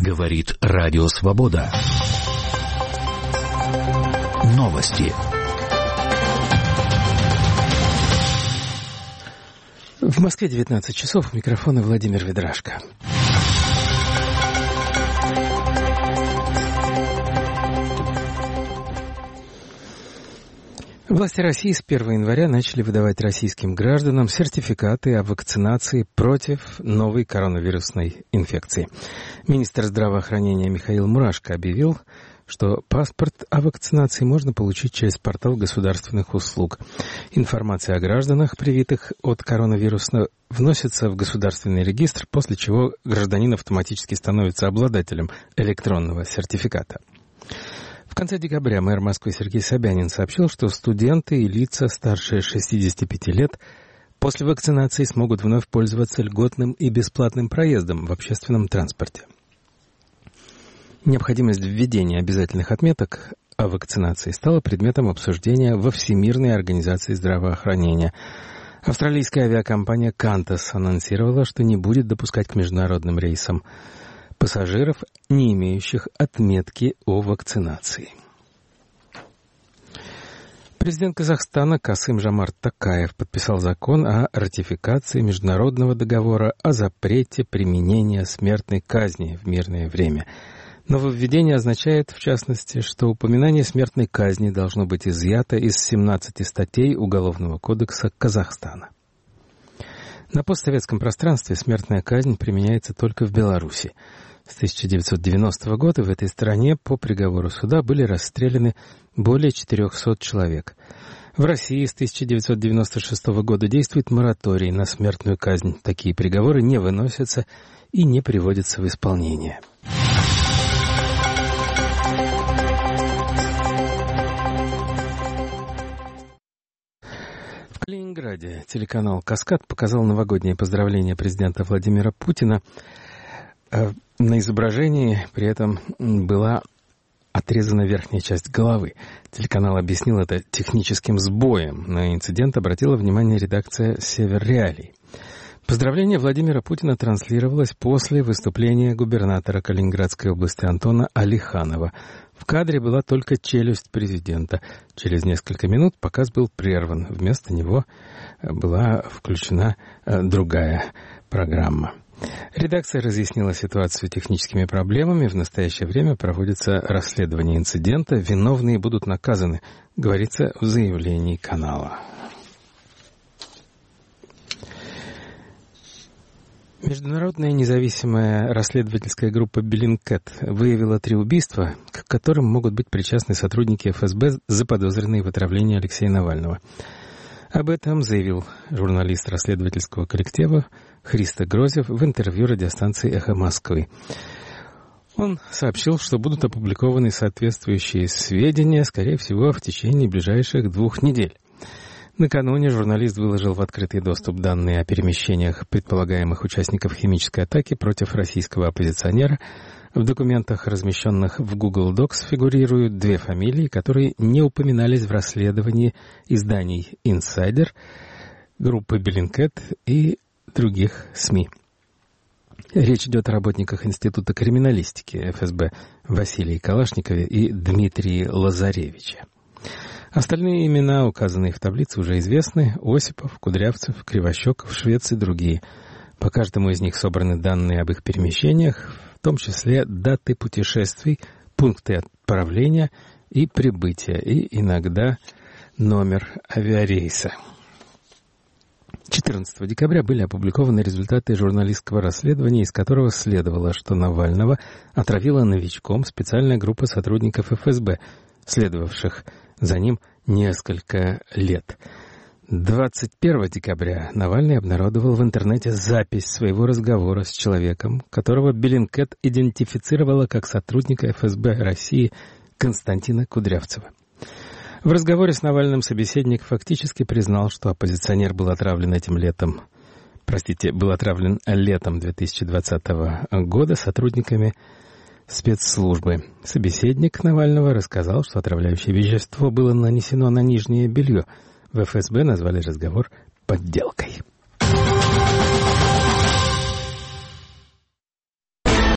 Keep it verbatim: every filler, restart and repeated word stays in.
Говорит Радио Свобода. Новости. В Москве девятнадцать часов. У микрофона Владимир Ведрашко. Власти России с первого января начали выдавать российским гражданам сертификаты о вакцинации против новой коронавирусной инфекции. Министр здравоохранения Михаил Мурашко объявил, что паспорт о вакцинации можно получить через портал государственных услуг. Информация о гражданах, привитых от коронавируса, вносится в государственный регистр, после чего гражданин автоматически становится обладателем электронного сертификата. В конце декабря мэр Москвы Сергей Собянин сообщил, что студенты и лица старше шестидесяти пяти лет после вакцинации смогут вновь пользоваться льготным и бесплатным проездом в общественном транспорте. Необходимость введения обязательных отметок о вакцинации стала предметом обсуждения во Всемирной организации здравоохранения. Австралийская авиакомпания Qantas анонсировала, что не будет допускать к международным рейсам пассажиров, не имеющих отметки о вакцинации. Президент Казахстана Касым-Жомарт Токаев подписал закон о ратификации международного договора о запрете применения смертной казни в мирное время. Нововведение означает, в частности, что упоминание смертной казни должно быть изъято из семнадцати статей Уголовного кодекса Казахстана. На постсоветском пространстве смертная казнь применяется только в Беларуси. С тысяча девятьсот девяностого года в этой стране по приговору суда были расстреляны более четырехсот человек. В России с тысяча девятьсот девяносто шестого года действует мораторий на смертную казнь. Такие приговоры не выносятся и не приводятся в исполнение. В Калининграде телеканал «Каскад» показал новогоднее поздравление президента Владимира Путина. На изображении при этом была отрезана верхняя часть головы. Телеканал объяснил это техническим сбоем. На инцидент обратила внимание редакция «Север Реалий». Поздравление Владимира Путина транслировалось после выступления губернатора Калининградской области Антона Алиханова. В кадре была только челюсть президента. Через несколько минут показ был прерван. Вместо него была включена другая программа. Редакция разъяснила ситуацию техническими проблемами. В настоящее время проводится расследование инцидента. Виновные будут наказаны, говорится в заявлении канала. Международная независимая расследовательская группа Bellingcat выявила три убийства, к которым могут быть причастны сотрудники эф эс бэ, заподозренные в отравлении Алексея Навального. Об этом заявил журналист расследовательского коллектива Христо Грозев в интервью радиостанции «Эхо Москвы». Он сообщил, что будут опубликованы соответствующие сведения, скорее всего, в течение ближайших двух недель. Накануне журналист выложил в открытый доступ данные о перемещениях предполагаемых участников химической атаки против российского оппозиционера. В документах, размещенных в Google Docs, фигурируют две фамилии, которые не упоминались в расследовании изданий Insider, группы Bellingcat и других СМИ. Речь идет о работниках Института криминалистики эф эс бэ Василии Калашникове и Дмитрии Лазаревиче. Остальные имена, указанные в таблице, уже известны: Осипов, Кудрявцев, Кривощеков, Швец и другие. По каждому из них собраны данные об их перемещениях, в том числе даты путешествий, пункты отправления и прибытия, и иногда номер авиарейса. четырнадцатого декабря были опубликованы результаты журналистского расследования, из которого следовало, что Навального отравила новичком специальная группа сотрудников эф эс бэ, следовавших за ним несколько лет. двадцать первого декабря Навальный обнародовал в интернете запись своего разговора с человеком, которого Bellingcat идентифицировала как сотрудника эф эс бэ России Константина Кудрявцева. В разговоре с Навальным собеседник фактически признал, что оппозиционер был отравлен этим летом, простите, был отравлен летом две тысячи двадцатого года сотрудниками спецслужбы. Собеседник Навального рассказал, что отравляющее вещество было нанесено на нижнее белье. В эф эс бэ назвали разговор подделкой.